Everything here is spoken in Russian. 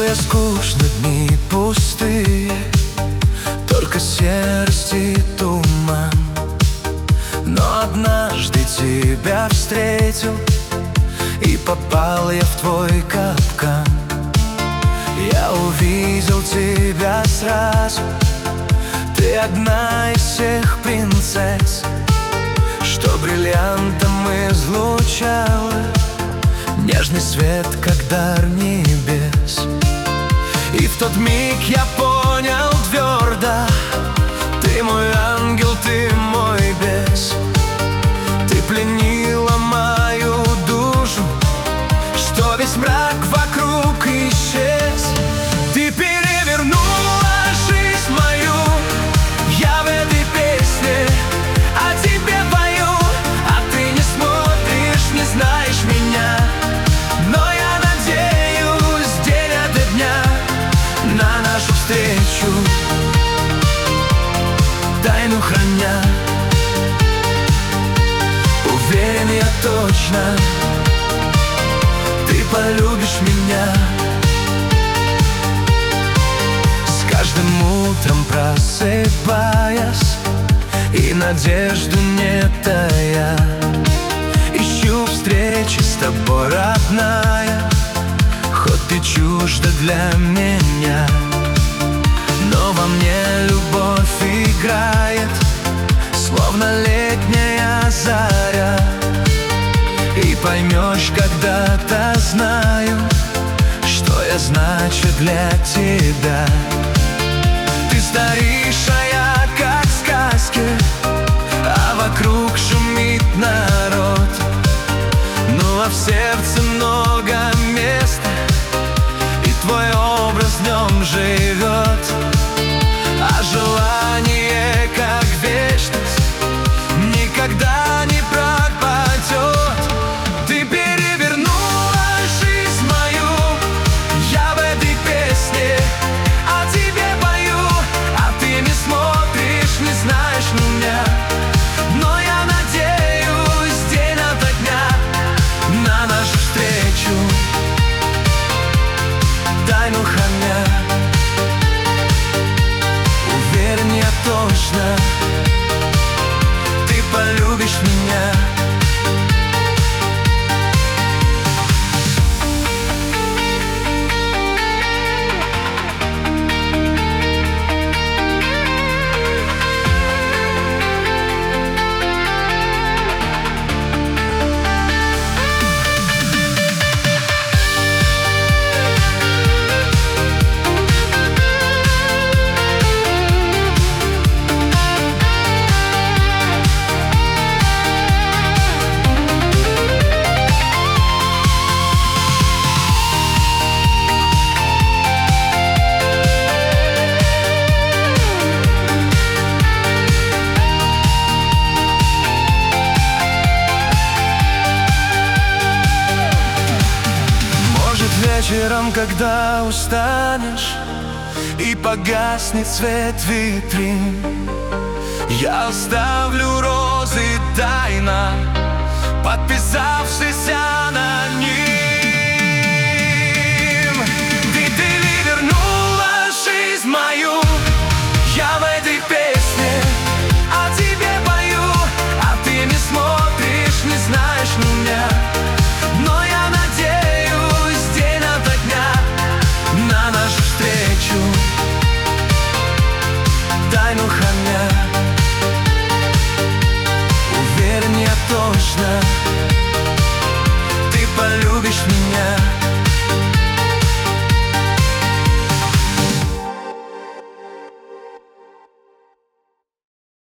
Все скучно, дни пустые, только серость и туман. Но однажды тебя встретил, и попал я в твой капкан. Я увидел тебя сразу, ты одна из всех принцесс, что бриллиантом излучала нежный свет, как дар небес. И в тот миг я понял твердо: ты мой ангел, ты мой бес. Ты пленила мою душу, что весь мрак вокруг исчез. Ты перевернула жизнь мою, я в этой песне о тебе пою. А ты не смотришь, не знаешь меня, но я надеюсь день ото дня на нашу встречу, тайну храня. Уверен я точно, ты полюбишь меня. С каждым утром просыпаясь и надежду не тая, ищу встречи с тобой, родная, хоть ты чужда для меня. Но во мне любовь играет, словно летняя заря. И поймешь когда-то, знаю, что я значу для тебя. Ты старейшая, как в сказке, а вокруг шумит народ. Ну а в сердце много места, и твой образ в нем живет. А желание, как вечность, никогда не пропадет. Ты перевернула жизнь мою, я в этой песне о тебе пою. А ты не смотришь, не знаешь меня, но я надеюсь день ото дня на нашу встречу, тайну храня. Уверен я точно, ты полюбишь меня. Вечером, когда устанешь и погаснет свет витрин, я оставлю розы тайно, подписавшись аноним. Ты перевернула жизнь мою, я в этой песне о тебе пою. А ты не смотришь, не знаешь меня, но я надеюсь день ото дня на нашу встречу, тайну храня. Уверен я точно, ты полюбишь меня.